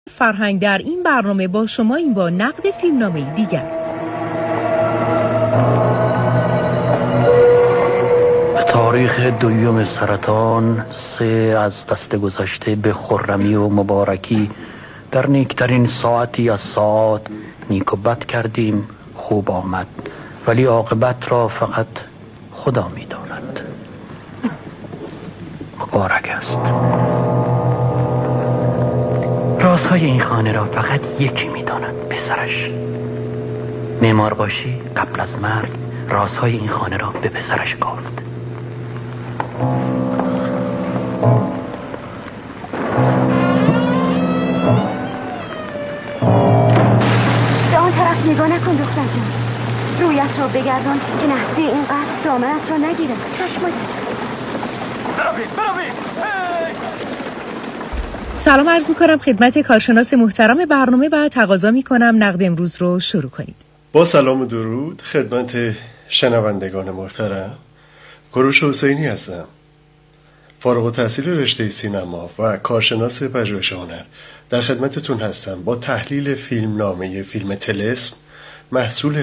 فرهنگ در این برنامه با شما این با نقد فیلمنامه‌ای دیگر. تاریخ دوم سرطان 3 از دست گذشته به خرمی و مبارکی در نیکترین ساعتی از ساعات نیک و بد کردیم. خوب آمد، ولی عاقبت را فقط خدا می داند. مبارک است. رازهای این خانه را فقط یکی می داند، پسرش. معمار باشی قبل از مرگ رازهای این خانه را به پسرش گفت. به آن طرف نگاه نکن دختر جان. رویت را بگردان که نحوه این قصد دامنت را نگیرد. چشمت بروید. سلام عرض می‌کنم خدمت کارشناس محترم برنامه و تقاضا می‌کنم نقد امروز رو شروع کنید. با سلام و درود خدمت شنوندگان محترم. کوروش حسینی هستم، فارغ التحصیل رشته سینما و کارشناس پژوهش هنر. در خدمتتون هستم با تحلیل فیلمنامه فیلم طلسم محصول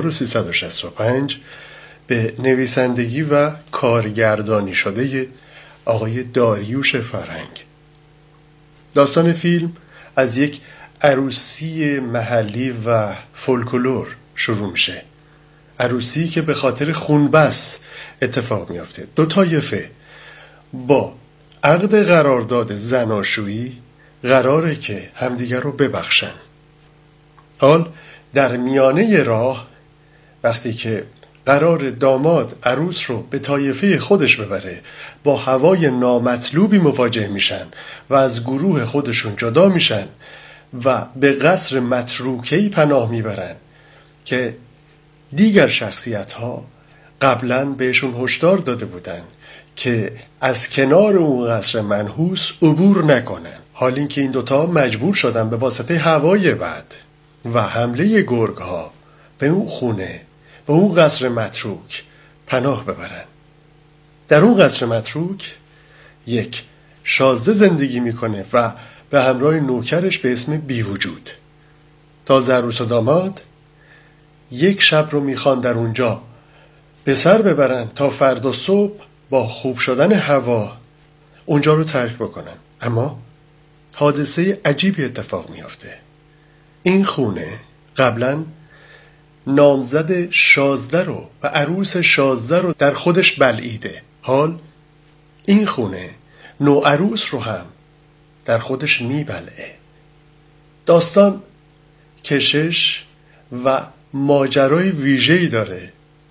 1365 به نویسندگی و کارگردانی شده آقای داریوش فرهنگ. داستان فیلم از یک عروسی محلی و فولکلور شروع میشه. عروسی که به خاطر خونبس اتفاق میافته. 2 طایفه با عقد قرارداد زناشویی قراره که همدیگر رو ببخشن. حال در میانه راه وقتی که قرار داماد عروس رو به طایفه خودش ببره، با هوای نامطلوبی مواجه میشن و از گروه خودشون جدا میشن و به قصر متروکه‌ای پناه میبرن که دیگر شخصیت ها قبلا بهشون هشدار داده بودن که از کنار اون قصر منحوس عبور نکنن. حال اینکه این دوتا مجبور شدن به واسطه هوای بد و حمله گرگ ها به اون خونه و اون قصر متروک پناه ببرن. در اون قصر متروک یک شازده زندگی میکنه و به همراه نوکرش به اسم بیوجود. تازه عروس و داماد یک شب رو میخوان در اونجا به سر ببرن تا فردا صبح با خوب شدن هوا اونجا رو ترک بکنن. اما حادثه عجیبی اتفاق میافته. این خونه قبلا نامزد شازده رو و عروس شازده رو در خودش بلعیده. حال این خونه نوعروس رو هم در خودش میبلعه. داستان کشش و ماجرای ویژه‌ای داره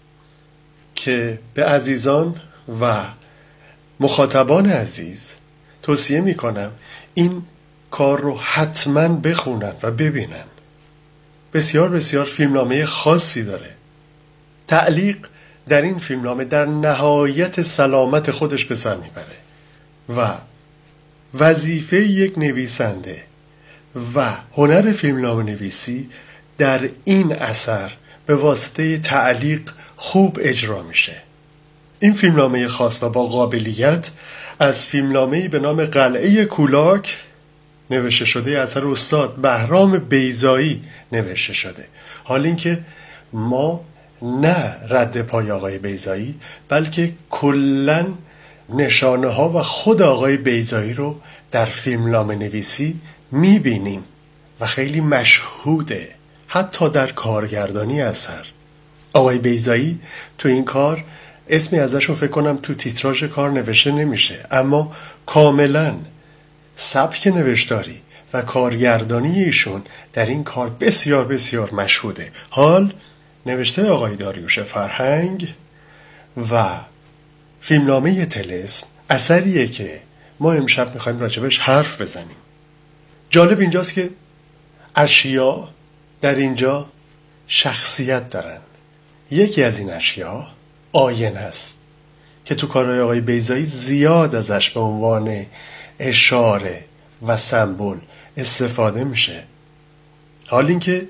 که به عزیزان و مخاطبان عزیز توصیه میکنم این کار رو حتما بخونن و ببینن. بسیار بسیار فیلمنامه خاصی داره. تعلیق در این فیلمنامه در نهایت سلامت خودش به سر میبره و وظیفه یک نویسنده و هنر فیلمنامه نویسی در این اثر به واسطه تعلیق خوب اجرا میشه. این فیلمنامه خاص و با قابلیت از فیلمنامه‌ای به نام قلعه کولاک نوشته شده، اثر استاد بهرام بیضایی نوشته شده. حال اینکه ما نه رد پای آقای بیضایی بلکه کلن نشانه ها و خود آقای بیضایی رو در فیلمنامه نویسی میبینیم و خیلی مشهوده. حتی در کارگردانی اثر آقای بیضایی تو این کار اسمی ازشون فکر کنم تو تیتراژ کار نوشته نمیشه، اما کاملا سبک نوشتاری و کارگردانی ایشون در این کار بسیار بسیار مشهوده. حال نوشته آقای داریوش فرهنگ و فیلمنامه طلسم اثریه که ما امشب میخوایم راجبش حرف بزنیم. جالب اینجاست که اشیا در اینجا شخصیت دارن. یکی از این اشیا آینه است که تو کارهای آقای بیضایی زیاد ازش به عنوان اشاره و سمبل استفاده میشه. حال اینکه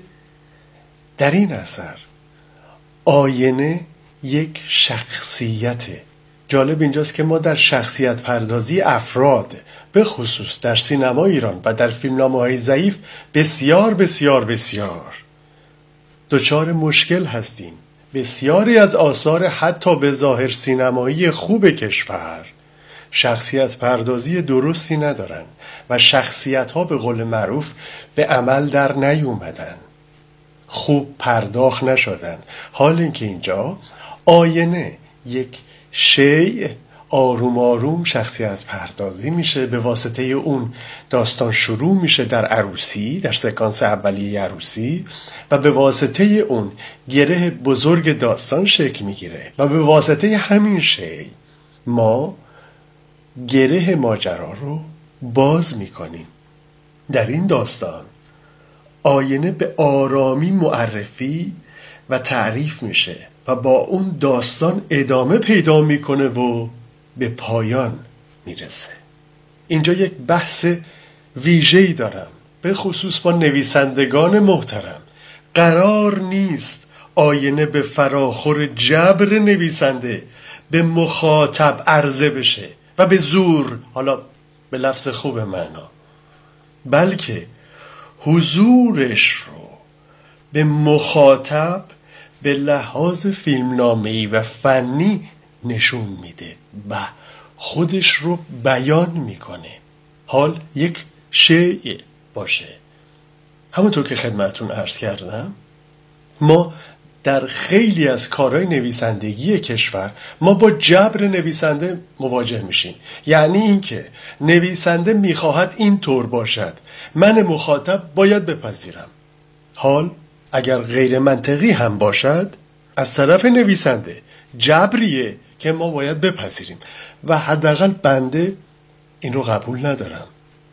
در این اثر آینه یک شخصیته جالب اینجاست که ما در شخصیت پردازی افراد به خصوص در سینما ایران و در فیلمنامه‌های ضعیف بسیار بسیار بسیار دچار مشکل هستیم. بسیاری از آثار حتی به ظاهر سینمایی خوب کشور شخصیت پردازی درستی ندارن و شخصیت ها به قول معروف به عمل در نیومدن، خوب پرداخت نشدن. حال اینکه اینجا آینه یک شیء آروم آروم شخصیت پردازی میشه، به واسطه اون داستان شروع میشه در عروسی، در سکانس اولیه عروسی، و به واسطه اون گره بزرگ داستان شکل میگیره و به واسطه همین شیء ما گره ماجرا رو باز میکنیم. در این داستان آینه به آرامی معرفی و تعریف میشه و با اون داستان ادامه پیدا میکنه و به پایان میرسه. اینجا یک بحث ویژه‌ای دارم به خصوص با نویسندگان محترم. قرار نیست آینه به فراخور جبر نویسنده به مخاطب عرضه بشه و به زور، حالا به لفظ خوب معنا، بلکه حضورش رو به مخاطب به لحاظ فیلمنامه‌ای و فنی نشون میده و خودش رو بیان میکنه. حال یک شیء باشه. همونطور که خدمتون عرض کردم، ما در خیلی از کارهای نویسندگی کشور ما با جبر نویسنده مواجه میشیم. یعنی اینکه نویسنده میخواهد این طور باشد، من مخاطب باید بپذیرم. حال اگر غیر منطقی هم باشد، از طرف نویسنده جبریه که ما باید بپذیریم و حداقل بنده این رو قبول ندارم.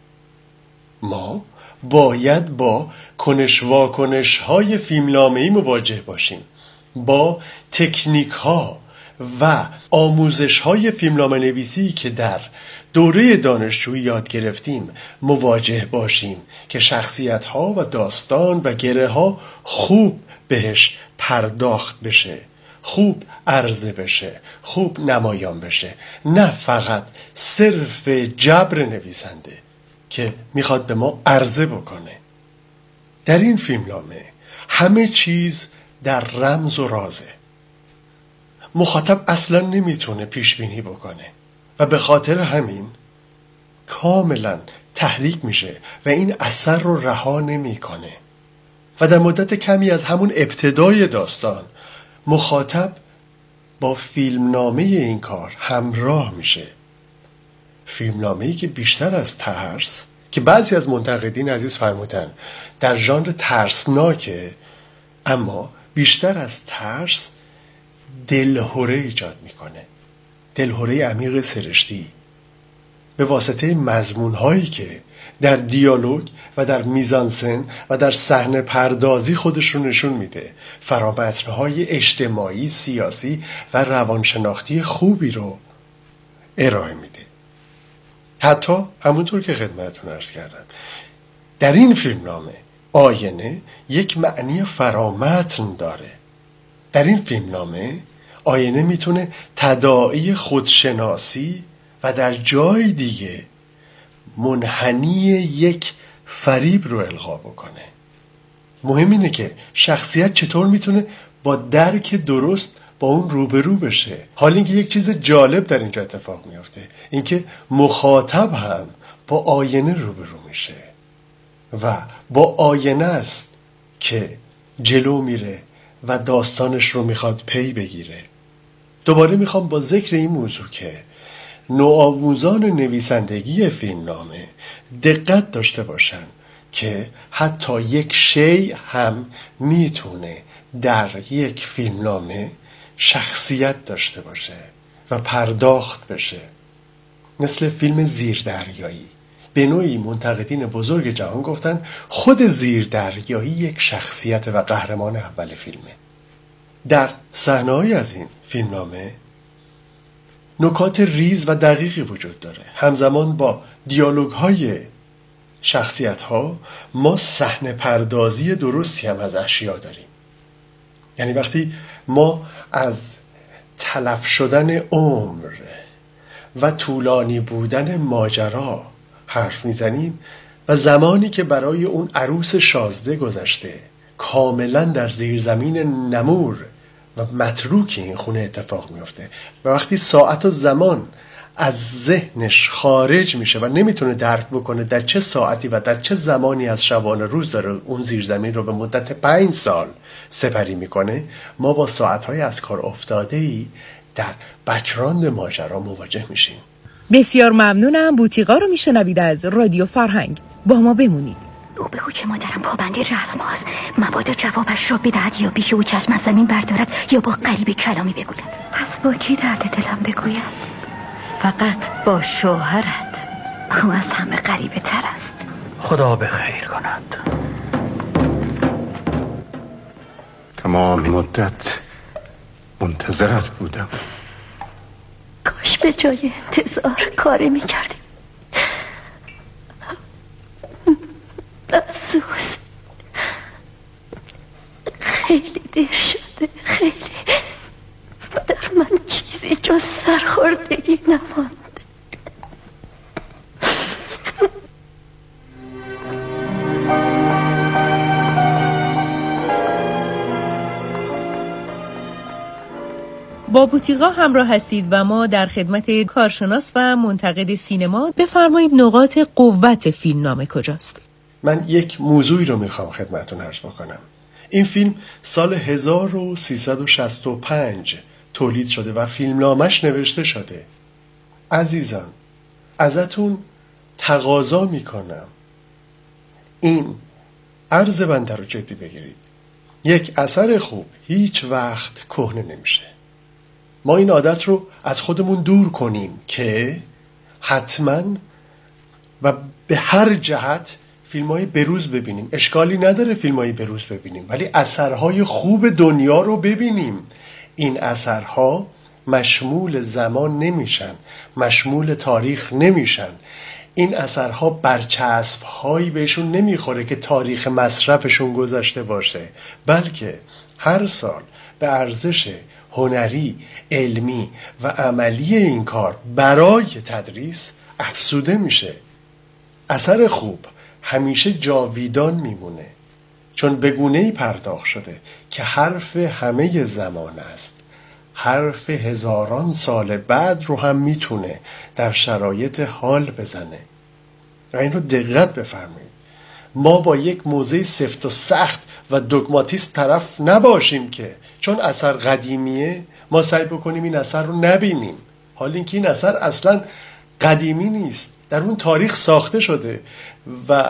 ما باید با کنش واکنش های فیلمنامه‌ای مواجه باشیم، با تکنیک ها و آموزش های فیلمنامه نویسی که در دوره دانشجویی یاد گرفتیم مواجه باشیم که شخصیت ها و داستان و گره ها خوب بهش پرداخت بشه، خوب عرضه بشه، خوب نمایان بشه، نه فقط صرف جبر نویسنده که میخواد به ما عرضه بکنه. در این فیلمنامه همه چیز در رمز و رازه. مخاطب اصلا نمیتونه پیش بینی بکنه و به خاطر همین کاملا تحریک میشه و این اثر رو رها نمیکنه و در مدت کمی از همون ابتدای داستان مخاطب با فیلمنامه این کار همراه میشه. فیلمنامه‌ای که بیشتر از ترس، که بعضی از منتقدین عزیز فرمودن در ژانر ترسناکه، اما بیشتر از ترس دلهره ایجاد میکنه، دلهره عمیق سرشتی، به واسطه مضمون‌هایی که در دیالوگ و در میزانسن و در صحنه پردازی خودش رو نشون میده. فرامتن‌های اجتماعی، سیاسی و روانشناختی خوبی رو ارائه میده. حتی همونطور که خدمتتون عرض کردم، در این فیلمنامه آینه یک معنی فرامتن داره. در این فیلمنامه آینه میتونه تداعی خودشناسی و در جای دیگه منحنی یک فریب رو القا بکنه. مهم اینه که شخصیت چطور میتونه با درک درست با اون روبرو بشه. حال اینکه یک چیز جالب در اینجا اتفاق میفته، اینکه مخاطب هم با آینه روبرو میشه و با آینه است که جلو میره و داستانش رو میخواد پی بگیره. دوباره میخوام با ذکر این موضوع که نوآموزان نویسندگی فیلمنامه دقت داشته باشن که حتی یک شیء هم میتونه در یک فیلمنامه شخصیت داشته باشه و پرداخت بشه. مثل فیلم زیردریایی، به نوعی منتقدین بزرگ جهان گفتن خود زیردریایی یک شخصیت و قهرمان اول فیلمه. در صحنه‌ای از این فیلمنامه نکات ریز و دقیقی وجود داره. همزمان با دیالوگ‌های شخصیت‌ها ما صحنه پردازی درستی هم از اشیا داریم. یعنی وقتی ما از تلف شدن عمر و طولانی بودن ماجرا حرف میزنیم و زمانی که برای اون عروس شازده گذشته کاملا در زیرزمین نمور و متروک این خونه اتفاق میفته و وقتی ساعت و زمان از ذهنش خارج میشه و نمیتونه درک بکنه در چه ساعتی و در چه زمانی از شبانه روز داره اون زیرزمین رو به مدت 5 سال سپری میکنه، ما با ساعتهای از کار افتاده‌ای در بک‌گراند ماجرا مواجه میشیم. بسیار ممنونم. بوتیقا رو میشنوید از رادیو فرهنگ. با ما بمونید. او بگو که مادرم پابند رسم هاست، مبادا جوابش را بدهد یا بیشه او چشم از زمین بردارد یا با غریبه کلامی بگوید. پس با کی درد دلم بگویم؟ فقط با شوهرت. او از همه غریبه تر است. خدا به خیر کند. تمام مدت منتظرت بودم. کاش به جای انتظار کاری میکردیم. افسوس، خیلی دیر شده، خیلی. در من چیزی جز سرخوردگی نمانده. با بوتیقا همراه هستید و ما در خدمت کارشناس و منتقد سینما. بفرمایید نقاط قوت فیلمنامه کجاست؟ من یک موضوعی رو میخوام خدمتتون عرض بکنم. این فیلم سال 1365 تولید شده و فیلمنامش نوشته شده. عزیزان، ازتون تقاضا میکنم این عرض بنده رو جدی بگیرید. یک اثر خوب هیچ وقت کهنه نمیشه. ما این عادت رو از خودمون دور کنیم که حتما و به هر جهت فیلم‌های بروز ببینیم. اشکالی نداره فیلم‌های بروز ببینیم، ولی اثرهای خوب دنیا رو ببینیم. این اثرها مشمول زمان نمیشن، مشمول تاریخ نمیشن. این اثرها برچسب‌هایی بهشون نمیخوره که تاریخ مصرفشون گذشته باشه، بلکه هر سال به ارزش هنری، علمی و عملی این کار برای تدریس افزوده میشه. اثر خوب همیشه جاویدان میمونه، چون به گونه‌ای پرداخت شده که حرف همه زمان است. حرف هزاران سال بعد رو هم میتونه در شرایط حال بزنه. و این رو دقت بفرمایید. ما با یک موضع سفت و سخت و دوگماتیست طرف نباشیم که چون اثر قدیمیه ما سعی بکنیم این اثر رو نبینیم، حال اینکه این اثر اصلا قدیمی نیست، در اون تاریخ ساخته شده و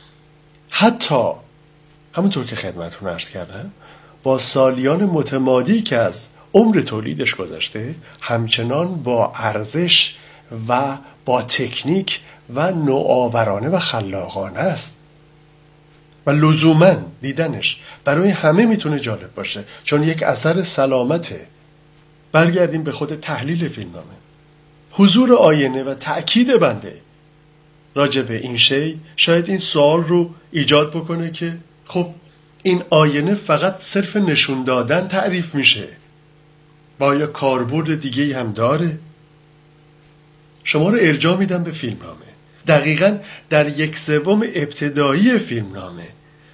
حتی همونطور که خدمتتون عرض کردم با سالیان متمادی که از عمر تولیدش گذشته همچنان با ارزش و با تکنیک و نوآورانه و خلاقانه است و لزوماً دیدنش برای همه میتونه جالب باشه، چون یک اثر سلامته. برگردیم به خود تحلیل فیلمنامه. حضور آینه و تأکید بنده راجع به این شی شاید این سوال رو ایجاد بکنه که خب این آینه فقط صرف نشون دادن تعریف میشه و آیا کاربرد دیگه‌ای هم داره؟ شما رو ارجاع میدم به فیلمنامه. دقیقاً در 1/3 ابتدایی فیلمنامه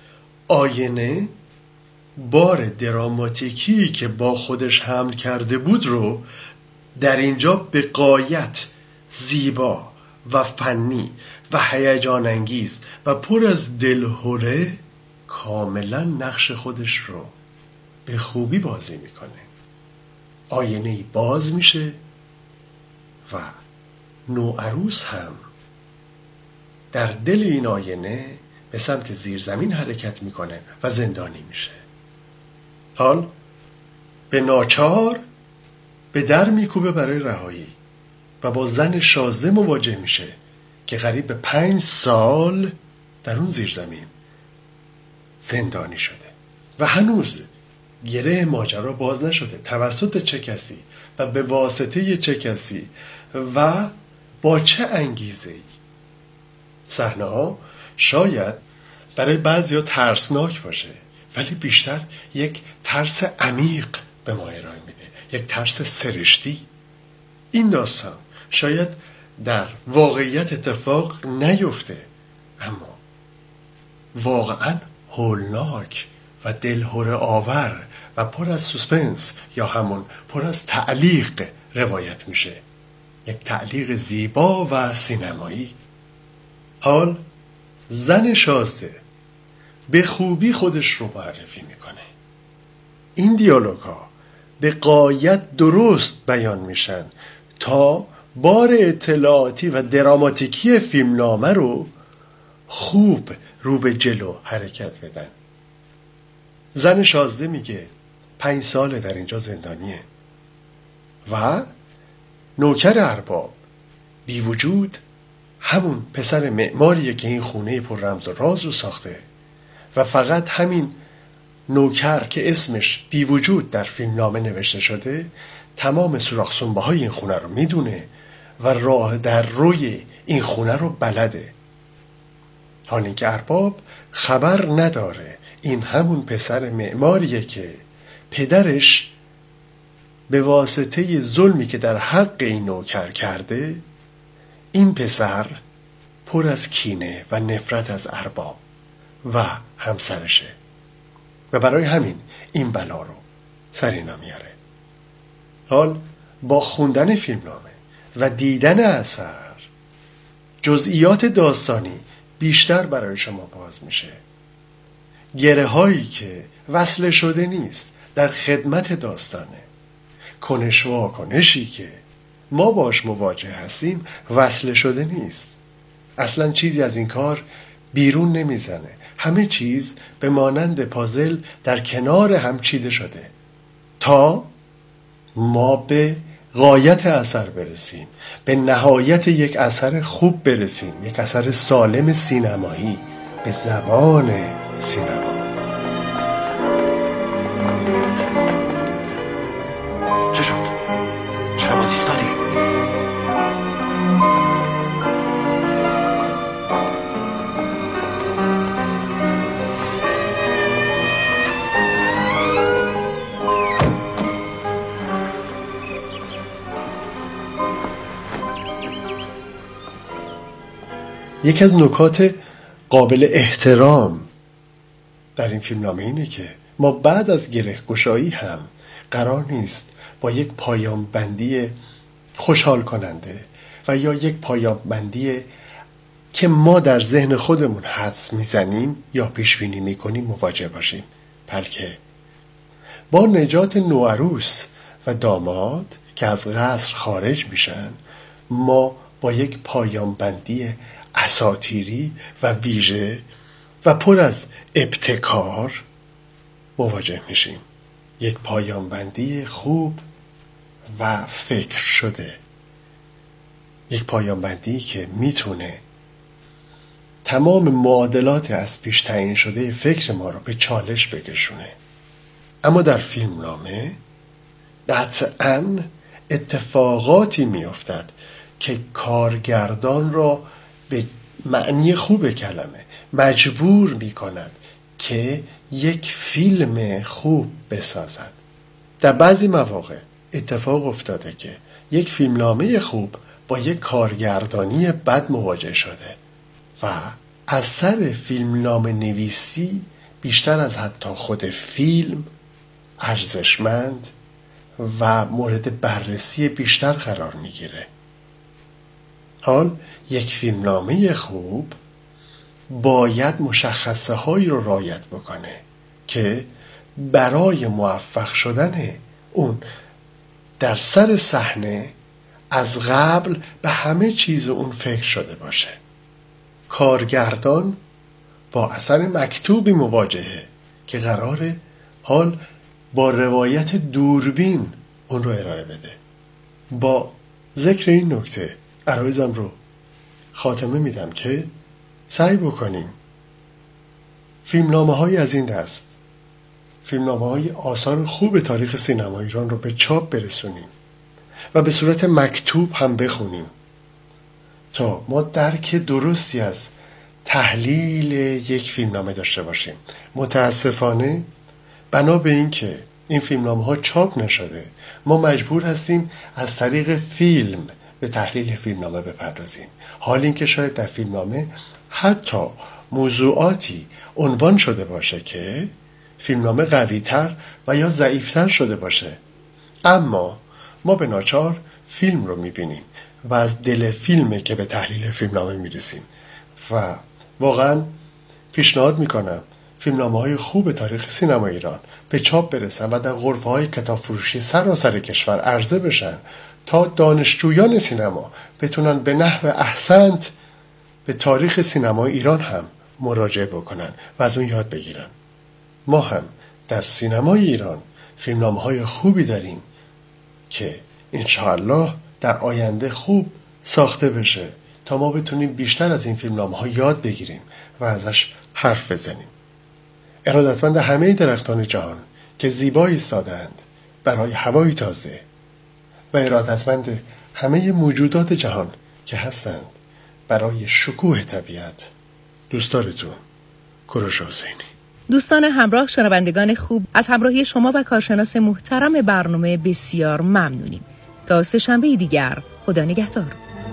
آینه بار دراماتیکی که با خودش حمل کرده بود رو در اینجا به غایت زیبا و فنی و هیجان انگیز و پر از دلهره کاملا نقش خودش رو به خوبی بازی میکنه. آینه باز میشه و نوعروس هم در دل این آینه به سمت زیرزمین حرکت میکنه و زندانی میشه. حال به ناچار به در میکوبه برای رهایی و با زن شازده مواجه میشه که قریب به 5 سال در اون زیرزمین زندانی شده و هنوز گره ماجرا باز نشده توسط چه کسی و به واسطه چه کسی و با چه انگیزه‌ای. صحنه‌ها شاید برای بعضیا ترسناک باشه، ولی بیشتر یک ترس عمیق به ما ارائه میده، یک ترس سرشتی. این داستان شاید در واقعیت اتفاق نیفته، اما واقعا هولناک و دلهره آور و پر از سوسپنس یا همون پر از تعلیق روایت میشه. یک تعلیق زیبا و سینمایی. حال زن شازده به خوبی خودش رو معرفی میکنه. این دیالوگ‌ها به غایت درست بیان میشن تا بار اطلاعاتی و دراماتیکی فیلمنامه رو خوب رو به جلو حرکت بدن. زن شازده میگه 5 ساله در اینجا زندانیه و نوکر ارباب بی وجود همون پسر معماریه که این خونه پر رمز و راز رو ساخته و فقط همین نوکر که اسمش بی وجود در فیلمنامه نوشته شده تمام سوراخ سنبه های این خونه رو میدونه و راه در روی این خونه رو بلده. حالی که ارباب خبر نداره این همون پسر معماریه که پدرش به واسطه ظلمی که در حق این نوکر کرده این پسر پر از کینه و نفرت از ارباب و همسرشه و برای همین این بلا رو سر اینا میاره. حال با خوندن فیلمنامه و دیدن اثر جزئیات داستانی بیشتر برای شما باز میشه. گره هایی که وصل شده نیست در خدمت داستانه. کنش و واکنشی که ما باش مواجه هستیم وصل شده نیست. اصلا چیزی از این کار بیرون نمیزنه. همه چیز به مانند پازل در کنار هم چیده شده تا ما به غایت اثر برسیم، به نهایت یک اثر خوب برسیم، یک اثر سالم سینمایی به زبان سینما. چه شد؟ چرا باز ایستادی؟ یکی از نکات قابل احترام در این فیلمنامه اینه که ما بعد از گره گشایی هم قرار نیست با یک پایان بندی خوشحال کننده و یا یک پایان بندی که ما در ذهن خودمون حدس میزنیم یا پیش بینی میکنیم مواجه باشیم، بلکه با نجات نوعروس و داماد که از قصر خارج میشن ما با یک پایان بندی اساطیری و ویژه و پر از ابتکار مواجه میشیم. یک پایان بندی خوب و فکر شده، یک پایان بندی که میتونه تمام معادلات از پیش تعیین شده فکر ما رو به چالش بکشونه. اما در فیلمنامه قطعاً اتفاقاتی میافتد که کارگردان را به معنی خوب کلمه مجبور میکند که یک فیلم خوب بسازد. در بعضی مواقع اتفاق افتاده که یک فیلمنامه خوب با یک کارگردانی بد مواجه شده و اثر فیلمنامه نویسی بیشتر از حتی خود فیلم ارزشمند و مورد بررسی بیشتر قرار میگیره. حال یک فیلمنامه خوب باید مشخصه هایی رو رعایت بکنه که برای موفق شدن اون در سر صحنه از قبل به همه چیز اون فکر شده باشه. کارگردان با اثر مکتوبی مواجهه که قراره حال با روایت دوربین اون رو ارائه بده. با ذکر این نکته عرایزم رو خاتمه میدم که سعی بکنیم فیلمنامه های از این دست، فیلمنامه های آثار خوب تاریخ سینما ایران رو به چاپ برسونیم و به صورت مکتوب هم بخونیم تا ما درک درستی از تحلیل یک فیلمنامه داشته باشیم. متاسفانه بنا به این که این فیلمنامه ها چاپ نشده. ما مجبور هستیم از طریق فیلم به تحلیل فیلمنامه بپردازیم، حال اینکه شاید در فیلمنامه حتی موضوعاتی عنوان شده باشه که فیلمنامه قوی‌تر و یا ضعیف‌تر شده باشه، اما ما به ناچار فیلم رو می‌بینیم و از دل فیلمه که به تحلیل فیلمنامه می‌رسیم. و واقعاً پیشنهاد می‌کنم فیلمنامه‌های خوب تاریخ سینما ایران به چاپ برسن و در غرفه‌های کتابفروشی سراسر کشور عرضه بشن تا دانشجویان سینما بتونن به نحو احسنت به تاریخ سینما ایران هم مراجعه بکنن و از اون یاد بگیرن. ما هم در سینمای ایران فیلمنامه‌های خوبی داریم که انشاءالله در آینده خوب ساخته بشه تا ما بتونیم بیشتر از این فیلمنامه‌ها یاد بگیریم و ازش حرف بزنیم. ارادتمند همه درختان جهان که زیبا ایستادند برای هوای تازه و ارادتمند همه موجودات جهان که هستند برای شکوه طبیعت. دوستدارتون کوروش حسینی. دوستان همراه، شنوندگان خوب، از همراهی شما و کارشناس محترم برنامه بسیار ممنونیم. تا سه‌شنبه دیگر، خدا نگهدار.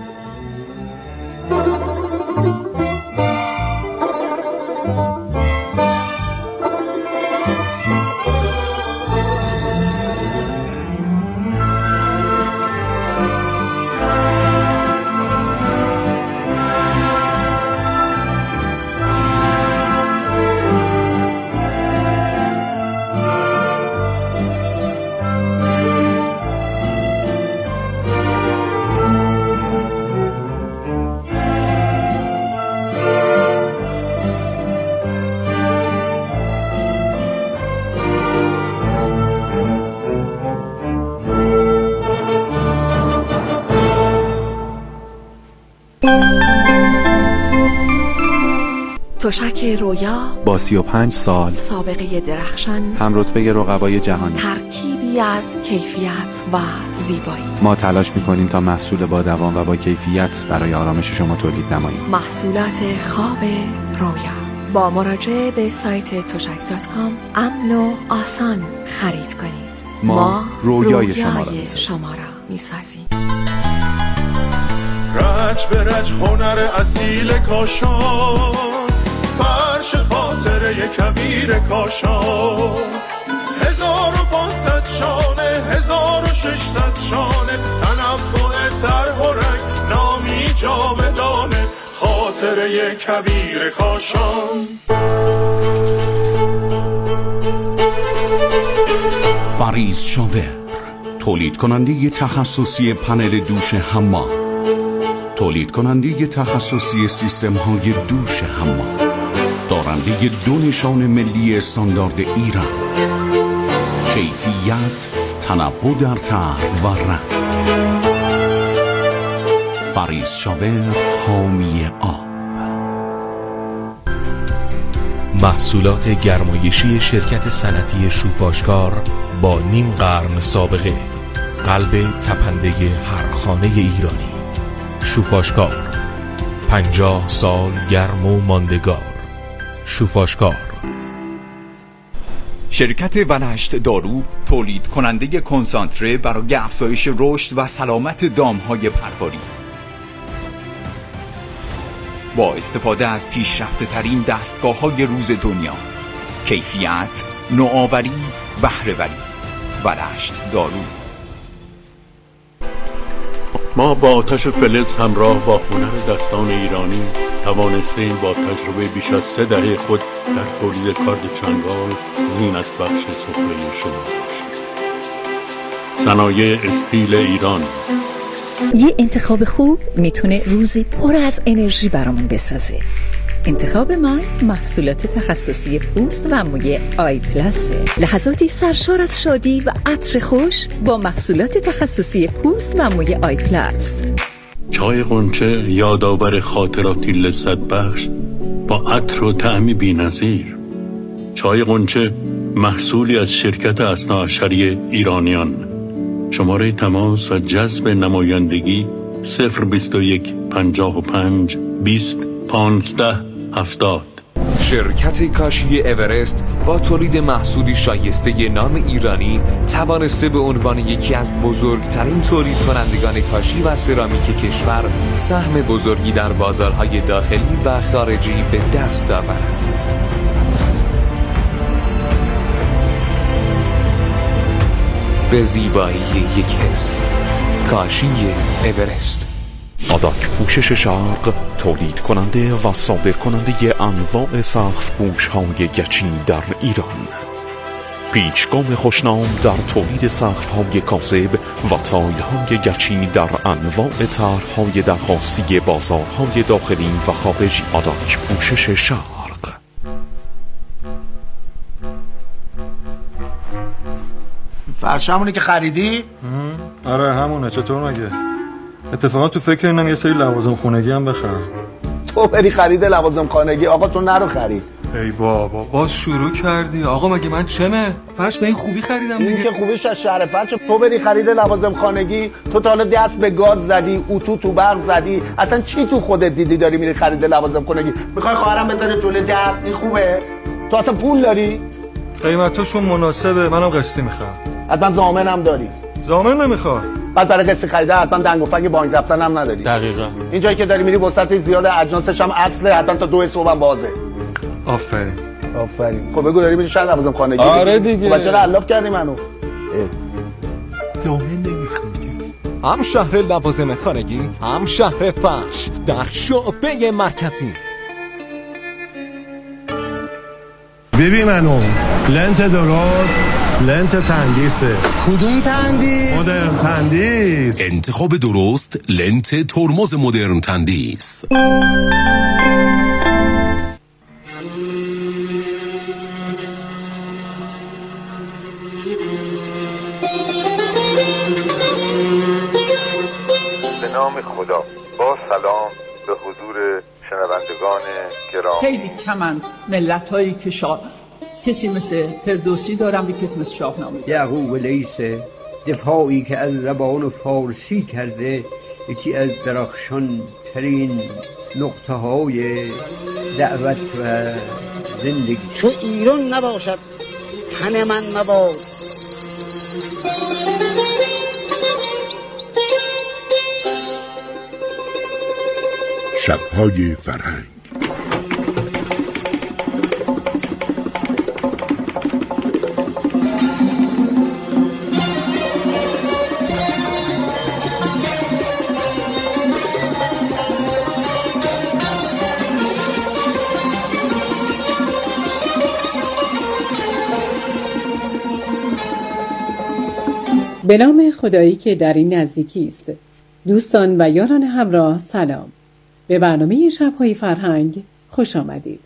تشک رویا با 35 سال سابقه درخشان، هم رتبه رقبای جهانی، ترکیبی از کیفیت و زیبایی. ما تلاش می‌کنیم تا محصول با دوام و با کیفیت برای آرامش شما تولید نماییم. محصولات خواب رویا. با مراجعه به سایت tushak.com امن و آسان خرید کنید. ما رویای شما را می‌سازیم. رج به رج هنر اصیل کاشان، فرش خاطره کبیر کاشان، 1500 شانه 1600 شانه، تنوع طرح و رنگ، نامی جاودانه، خاطره کبیر کاشان. فریز شاور، تولید کننده تخصصی پنل دوش حمام، تولید کننده تخصصی سیستم های دوش حمام، دارنده 2 نشان ملی استاندارد ایران، کیفیت، تنوع در طرح و رنگ. فریز شاور، حامی آب. محصولات گرمایشی شرکت صنعتی شوفاشکار با نیم قرن سابقه، قلب تپنده هر خانه ایرانی. شوفاشکار، 50 سال گرم و ماندگار. شوفاشکار. شرکت ونشت دارو، تولید کننده کنسانتره برای افزایش رشد و سلامت دامهای پرواری. با استفاده از پیشرفته ترین دستگاه های روز دنیا، کیفیت، نوآوری، بهره‌وری. ونشت دارو. ما با آتش فلز همراه با هنر دستان ایرانی توانستیم با تجربه بیش از 3 دهه خود در تولید کارد چنگال زینت بخش سفره شما باشیم. صنایع استیل ایران. یه انتخاب خوب میتونه روزی پر از انرژی برامون بسازه. انتخاب من محصولات تخصصی پوست و موی آی پلاسه. لحظاتی سرشار از شادی و عطر خوش با محصولات تخصصی پوست و موی آی پلاس. چای غنچه یادآور خاطراتی لذت بخش با عطر و طعمی بی‌نظیر. چای غنچه محصولی از شرکت اثناعشری ایرانیان. شماره تماس و جذب نمایندگی 021 55 20 15 70. شرکت کاشی اورست با تولید محصولی شایسته نام ایرانی توانسته به عنوان یکی از بزرگترین تولید کنندگان کاشی و سرامیک کشور سهم بزرگی در بازارهای داخلی و خارجی به دست آورد. به زیبایی یک حس، کاشی اورست. آداک پوشش شرق تولید کننده و صادر کننده انواع سقف پوش های گچی در ایران. پیچگام خوشنام در تولید سقف های کاذب و تایل های گچی در انواع طرح‌های درخواستی بازارهای داخلی و خارجی. آداک پوشش شرق. فرش همونه که خریدی؟ آره همونه. چطور مگه؟ اتفاقا تو فکر اینم یه سری لوازم خونگی هم بخرم. تو بری خرید لوازم خانگی، آقا تو نرو خرید. ای بابا باز شروع کردی. آقا مگه من چمه؟ فرش به این خوبی خریدم دیگه. این که خوبیش از شهر فرش. تو بری خرید لوازم خانگی، تو تا حالا دست به گاز زدی، اتو تو برق زدی، اصلا چی تو خودت دیدی داری میری خرید لوازم خانگی؟ میخوای خواهرم بذاره جلوی در؟ این خوبه؟ تو اصلا پول داری؟ قیمتاشون مناسبه، منم قسطی میخوام. حتما ضامنم داری؟ ضامن نمیخوام. بعد برای قسط خریده حتما دنگ و فنگ بانک رفتن هم نداری. دقیقاً. این جایی که داری میری وسعتش زیاده، اجناسش هم اصله، حتما تا 2 صبح هم بازه. آفرین. خب بگو داری میری شهر لوازم خانگی؟ آره دیگه. خب چرا علاف کردی منو؟ ضامن نمیخوام. هم شهر لوازم خانگی، هم شهر فرش در شعبه مرکزی. ببین منو لنت درست، لنت تندیسه. کدوم تندیس؟ مدرن تندیس. انتخاب درست لنت ترمز مدرن تندیس. به نام خدا، با سلام به حضور شنوندگان گرامی. خیلی کمن ملت هایی که کسی مثل فردوسی دارم، کسی مثل شاهنامه. یعقوب لیث دفاعی که از زبان فارسی کرده یکی از درخشان ترین نقطه های دعوت و زندگی. چو ایران نباشد تن من مباد. شب‌های فرهنگ. به نام خدایی که در این نزدیکی است. دوستان و یاران همراه سلام. به برنامه شب‌های فرهنگ خوش آمدید.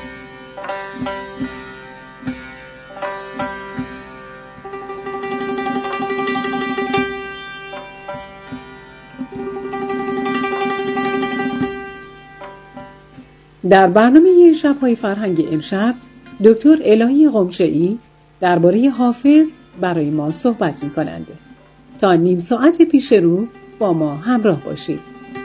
در برنامه شب‌های فرهنگ امشب دکتر الهی قمشه‌ای درباره حافظ برای ما صحبت می‌کنند. تا نیم ساعت پیش رو با ما همراه باشید.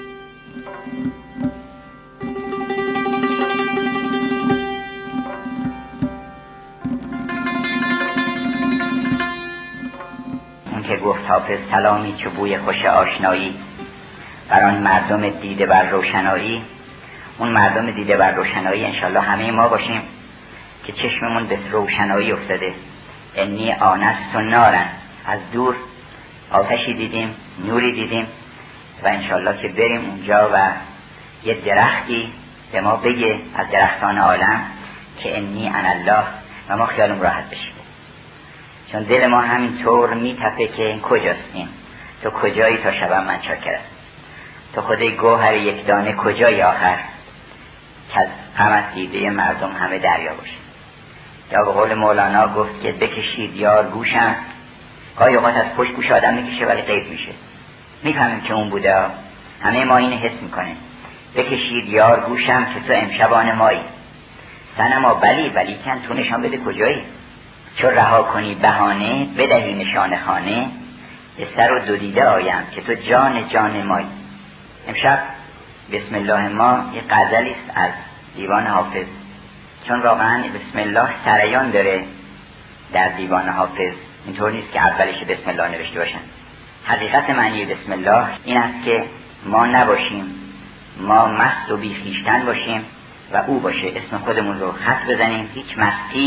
اون که گفت حافظ سلامی چو بوی خوش آشنایی بر آن مردم دیده بر روشنایی، اون مردم دیده بر روشنایی انشالله همه ما باشیم که چشممون به روشنایی افتاده. انی آنست و نارن، از دور آتشی دیدیم، نوری دیدیم و انشالله که بریم اونجا و یه درختی به ما بگه از درختان عالم که انی انا الله و ما خیالم راحت بشیم، چون دل ما همینطور میتپه که این کجاست، این تو کجایی تا شبم من چاکرم، تو خودی گوهر یک دانه کجایی آخر که از غمت دیده مردم همه دریا باشه. یا به قول مولانا گفت که بکشید یار گوشم، گاهی اوقات از پشت گوش آدم میکشه ولی غیب میشه، میفهمیم که اون بوده. همه ما اینو حس میکنیم. بکشید یار گوشم که تو امشبان مایی، سنما بلی ولیکن تو نشان بده کجایی، چون رها کنی بهانه بدهی نشان خانه، به سر و دو دیده آیم که تو جان جان مایی. امشب بسم الله ما یه غزلی است از دیوان حافظ چون واقعا بسم الله سریان داره در دیوان حافظ، اینطور نیست که اولش بسم الله نوشته باشن. حقیقت معنی بسم الله این است که ما نباشیم، ما مست و بی خویشتن باشیم و او باشه، اسم خودمون رو خط بزنیم، هیچ مستی